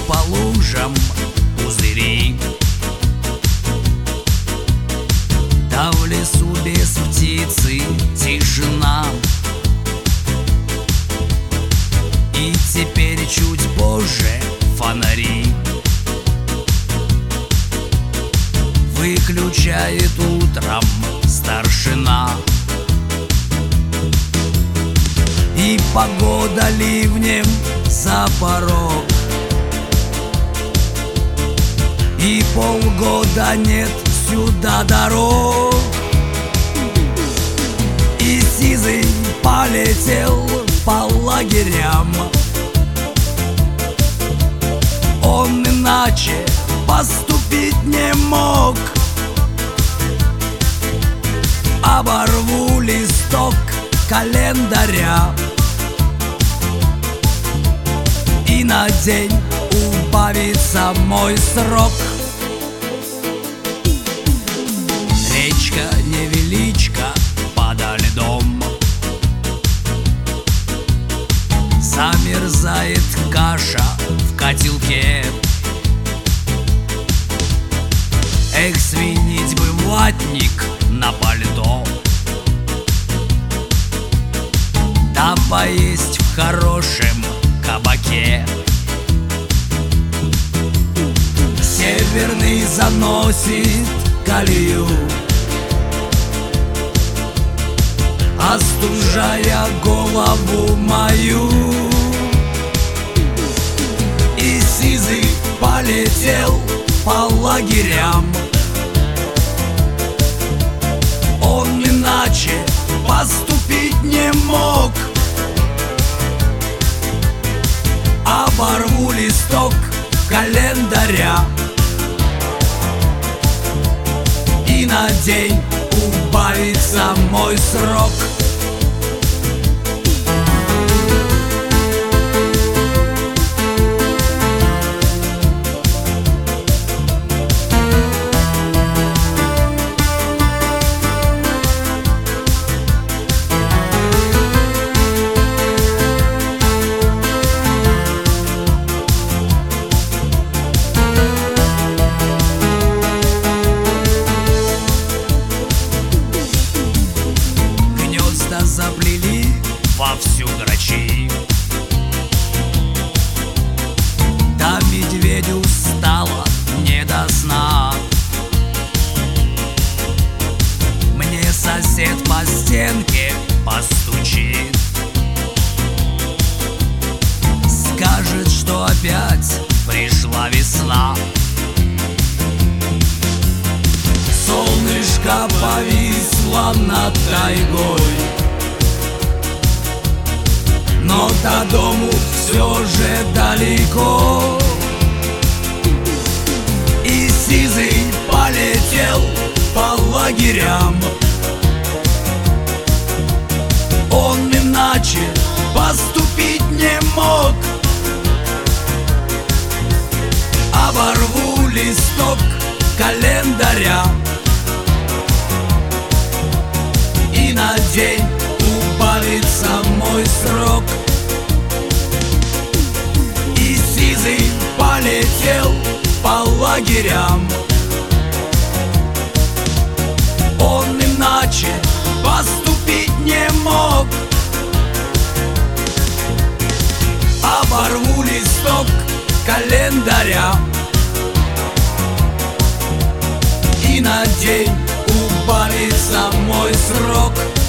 по лужам пузыри. Да в лесу без птицы тишина. И теперь чуть позже фонари выключает утром старшина. И погода ливнем за порог, и полгода нет сюда дорог. И сизый полетел по лагерям. Он иначе поступить не мог. Оборву листок календаря, и на день убавится мой срок. Речка невеличка подо льдом, замерзает каша в котелке. Эх, свинить бы ватник на пальто, да поесть в хорошем кабаке. Северный заносит колею, остужая голову мою. И сизый полетел по лагерям. Он иначе поступить не мог. Оборву листок календаря, и на день убавится мой срок. Заплели вовсю грачи, да медведю стало не до сна. Мне сосед по стенке постучит, скажет, что опять пришла весна. Солнышко повисло над тайгой, но до дому все же далеко. И сизый полетел по лагерям. Он иначе поступить не мог. Оборву листок календаря, и на день убавится мой срок. И сизый полетел по лагерям. Он иначе поступить не мог. Оборву листок календаря, и на день убавится мой срок.